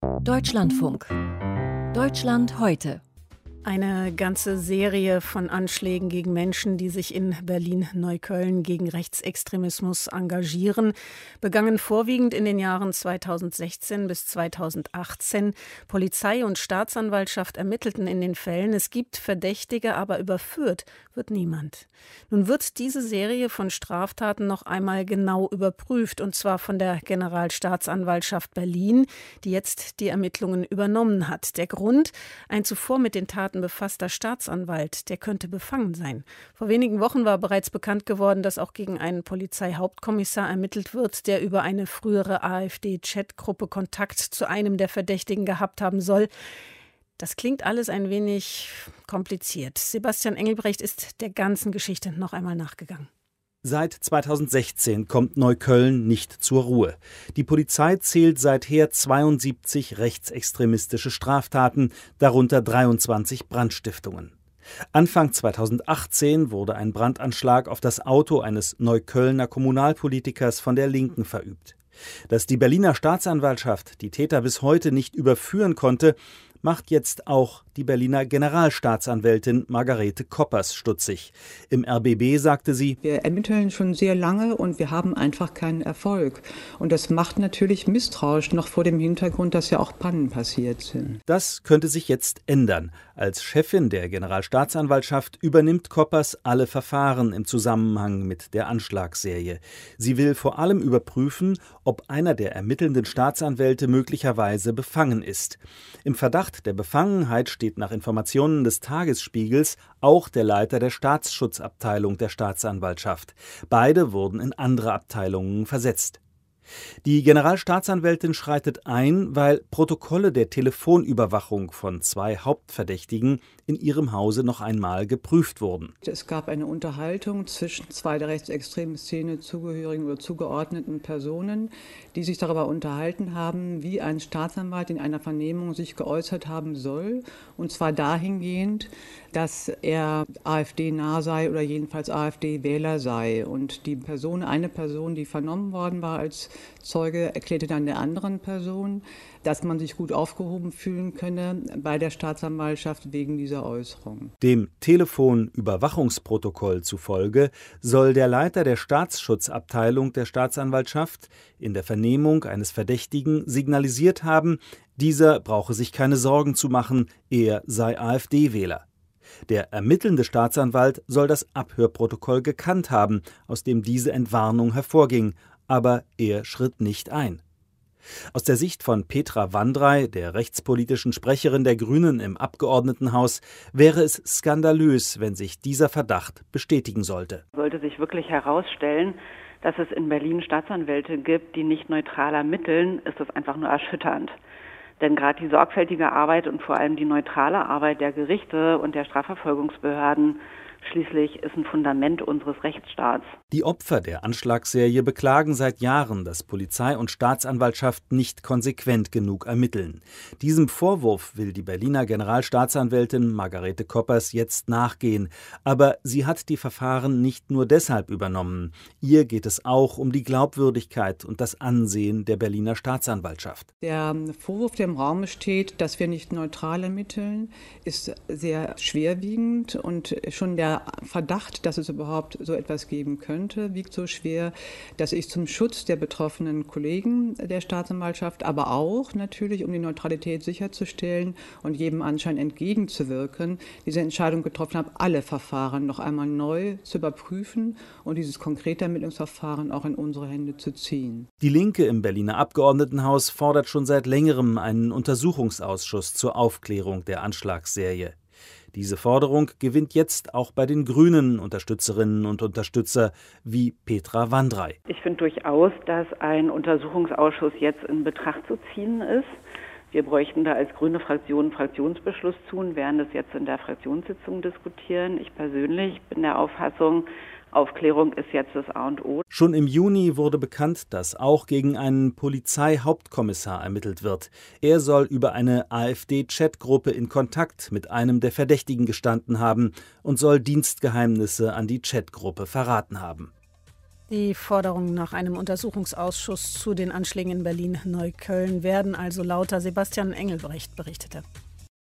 Deutschlandfunk. Deutschland heute. Eine ganze Serie von Anschlägen gegen Menschen, die sich in Berlin-Neukölln gegen Rechtsextremismus engagieren, begangen vorwiegend in den Jahren 2016 bis 2018. Polizei und Staatsanwaltschaft ermittelten in den Fällen. Es gibt Verdächtige, aber überführt wird niemand. Nun wird diese Serie von Straftaten noch einmal genau überprüft, und zwar von der Generalstaatsanwaltschaft Berlin, die jetzt die Ermittlungen übernommen hat. Der Grund: ein zuvor mit den Taten befasster Staatsanwalt, der könnte befangen sein. Vor wenigen Wochen war bereits bekannt geworden, dass auch gegen einen Polizeihauptkommissar ermittelt wird, der über eine frühere AfD-Chatgruppe Kontakt zu einem der Verdächtigen gehabt haben soll. Das klingt alles ein wenig kompliziert. Sebastian Engelbrecht ist der ganzen Geschichte noch einmal nachgegangen. Seit 2016 kommt Neukölln nicht zur Ruhe. Die Polizei zählt seither 72 rechtsextremistische Straftaten, darunter 23 Brandstiftungen. Anfang 2018 wurde ein Brandanschlag auf das Auto eines Neuköllner Kommunalpolitikers von der Linken verübt. Dass die Berliner Staatsanwaltschaft die Täter bis heute nicht überführen konnte, macht jetzt auch die Berliner Generalstaatsanwältin Margarete Koppers stutzig. Im RBB sagte sie: Wir ermitteln schon sehr lange und wir haben einfach keinen Erfolg. Und das macht natürlich misstrauisch, noch vor dem Hintergrund, dass ja auch Pannen passiert sind. Das könnte sich jetzt ändern. Als Chefin der Generalstaatsanwaltschaft übernimmt Koppers alle Verfahren im Zusammenhang mit der Anschlagsserie. Sie will vor allem überprüfen, ob einer der ermittelnden Staatsanwälte möglicherweise befangen ist. Im Verdacht der Befangenheit steht nach Informationen des Tagesspiegels auch der Leiter der Staatsschutzabteilung der Staatsanwaltschaft. Beide wurden in andere Abteilungen versetzt. Die Generalstaatsanwältin schreitet ein, weil Protokolle der Telefonüberwachung von 2 Hauptverdächtigen in ihrem Hause noch einmal geprüft wurden. Es gab eine Unterhaltung zwischen 2 der rechtsextremen Szene zugehörigen oder zugeordneten Personen, die sich darüber unterhalten haben, wie ein Staatsanwalt in einer Vernehmung sich geäußert haben soll. Und zwar dahingehend, dass er AfD-nah sei oder jedenfalls AfD-Wähler sei. Und eine Person, die vernommen worden war als Zeuge, erklärte dann der anderen Person, dass man sich gut aufgehoben fühlen könne bei der Staatsanwaltschaft wegen dieser Äußerung. Dem Telefonüberwachungsprotokoll zufolge soll der Leiter der Staatsschutzabteilung der Staatsanwaltschaft in der Vernehmung eines Verdächtigen signalisiert haben, dieser brauche sich keine Sorgen zu machen, er sei AfD-Wähler. Der ermittelnde Staatsanwalt soll das Abhörprotokoll gekannt haben, aus dem diese Entwarnung hervorging, aber er schritt nicht ein. Aus der Sicht von Petra Wandrei, der rechtspolitischen Sprecherin der Grünen im Abgeordnetenhaus, wäre es skandalös, wenn sich dieser Verdacht bestätigen sollte. Sollte sich wirklich herausstellen, dass es in Berlin Staatsanwälte gibt, die nicht neutral ermitteln, ist das einfach nur erschütternd. Denn gerade die sorgfältige Arbeit und vor allem die neutrale Arbeit der Gerichte und der Strafverfolgungsbehörden schließlich ist ein Fundament unseres Rechtsstaats. Die Opfer der Anschlagsserie beklagen seit Jahren, dass Polizei und Staatsanwaltschaft nicht konsequent genug ermitteln. Diesem Vorwurf will die Berliner Generalstaatsanwältin Margarete Koppers jetzt nachgehen. Aber sie hat die Verfahren nicht nur deshalb übernommen. Ihr geht es auch um die Glaubwürdigkeit und das Ansehen der Berliner Staatsanwaltschaft. Der Vorwurf, der im Raum steht, dass wir nicht neutral ermitteln, ist sehr schwerwiegend, und schon der Verdacht, dass es überhaupt so etwas geben könnte, wiegt so schwer, dass ich zum Schutz der betroffenen Kollegen der Staatsanwaltschaft, aber auch natürlich, um die Neutralität sicherzustellen und jedem Anschein entgegenzuwirken, diese Entscheidung getroffen habe, alle Verfahren noch einmal neu zu überprüfen und dieses konkrete Ermittlungsverfahren auch in unsere Hände zu ziehen. Die Linke im Berliner Abgeordnetenhaus fordert schon seit längerem einen Untersuchungsausschuss zur Aufklärung der Anschlagsserie. Diese Forderung gewinnt jetzt auch bei den Grünen Unterstützerinnen und Unterstützer wie Petra Wandrei. Ich finde durchaus, dass ein Untersuchungsausschuss jetzt in Betracht zu ziehen ist. Wir bräuchten da als grüne Fraktion einen Fraktionsbeschluss zu und werden das jetzt in der Fraktionssitzung diskutieren. Ich persönlich bin der Auffassung, Aufklärung ist jetzt das A und O. Schon im Juni wurde bekannt, dass auch gegen einen Polizeihauptkommissar ermittelt wird. Er soll über eine AfD-Chatgruppe in Kontakt mit einem der Verdächtigen gestanden haben und soll Dienstgeheimnisse an die Chatgruppe verraten haben. Die Forderungen nach einem Untersuchungsausschuss zu den Anschlägen in Berlin-Neukölln werden also lauter. Sebastian Engelbrecht berichtete.